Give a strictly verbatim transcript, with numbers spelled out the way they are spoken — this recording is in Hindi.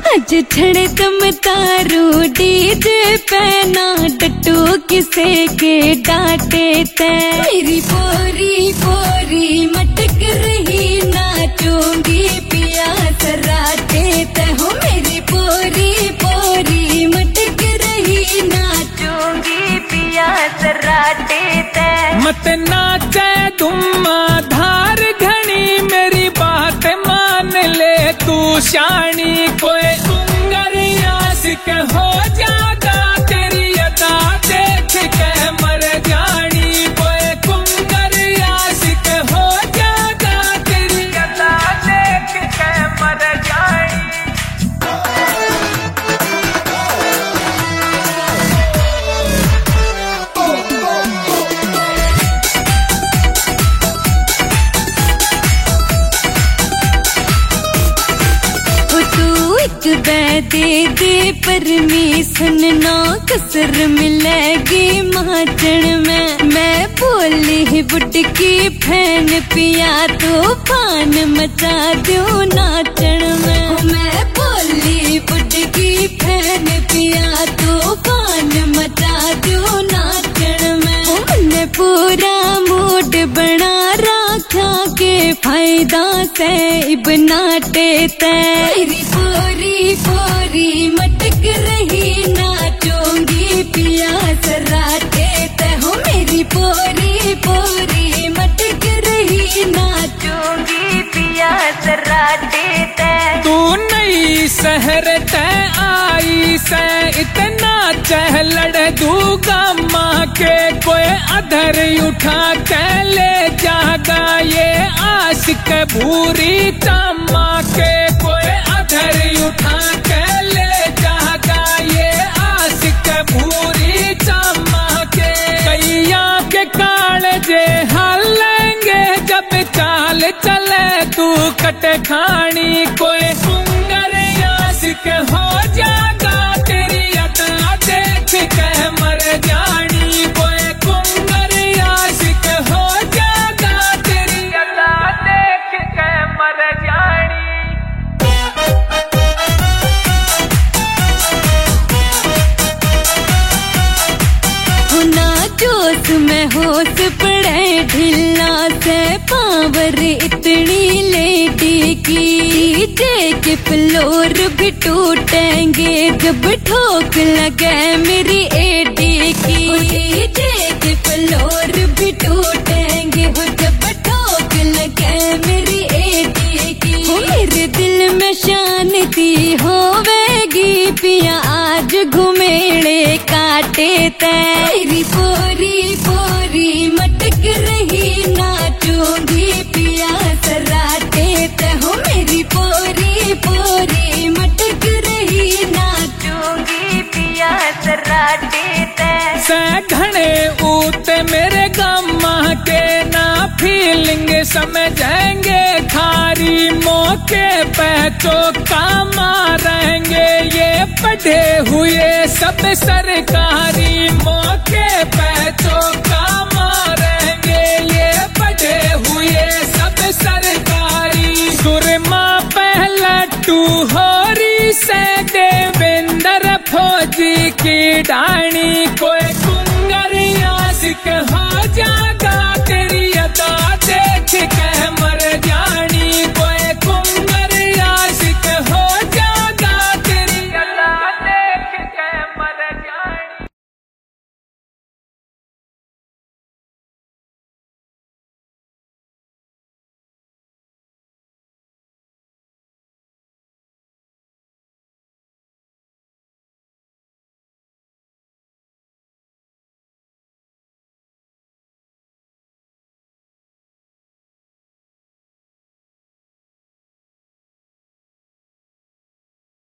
आज छड़े तुम तारू डीजे पैना डट्टू किसे के डांटे ते मेरी पोरी पोरी मटक रही नाचूंगी पिया सराटे ते हो मेरी पोरी पोरी मटक रही नाचूंगी पिया सराटे ते मत नाचे तुम धार घनी मेरी बात मान ले तू शानी कोई सुंदर आशिक हो जागा तेरी अदा देख के मर जानी कोई सुंदर आशिक हो जागा तेरी अदा देख के मर जानी दे दे परमिशन ना कसर मिलेगी महाचण में मैं बोली बुटकी फैन पिया तूफान मचा दूं नाचण में मैं बोली बुटकी फैन पिया तूफान मचा दूं नाचण में मैंने पूरा मूड बना रखा के फायदा से इब नाटे तेरी पूरी पूरी मटक रही नाचूंगी पिया सराटे ते हो मेरी पूरी पूरी मटक रही नाचूंगी पिया सराटे ते तू नई शहर ते आई से इतना चहलड़ दूंगा माँ के कोई अधर उठा के ले जागा ये आशिक भूरी चम्मा के कोई अधर उठा के ले जागा ये आशिक भूरी चम्मा के कैया के कालजे हालेंगे जब चाल चले तू कट खानी कोई सुंदर आशिक हो जागा तेरी अदा देख के मर जानी कोई सुंदर आशिक हो जागा तेरी अदा देख के मर जानी जोश में होश पड़े ढिल्ला से पावर इतनी लेडी की जे के फ्लोर भी टूटेंगे जब ठोक लगे मेरी एडी की जे के फ्लोर भी टूटेंगे जब ठोक लगे मेरी एडी की मेरे दिल में शांति होवेगी पिया आज घुमेड़े काटे तेरी पूरी पूरी मटक रही नाचूंगी पिया सराटे ते हो मेरी पूरी पूरी मटक रही नाचूंगी पिया सराटे ते से घने ऊते मेरे गम्मा के ना फीलिंग समझेंगे खारी मौके पे चौका मारेंगे ये पढ़े हुए सब सरकारी मौके पे चौका मारेंगे ये पढ़े हुए सब सरकारी सुरमा पहला टू होरी से देवेंद्र फौजी की डाणी कोई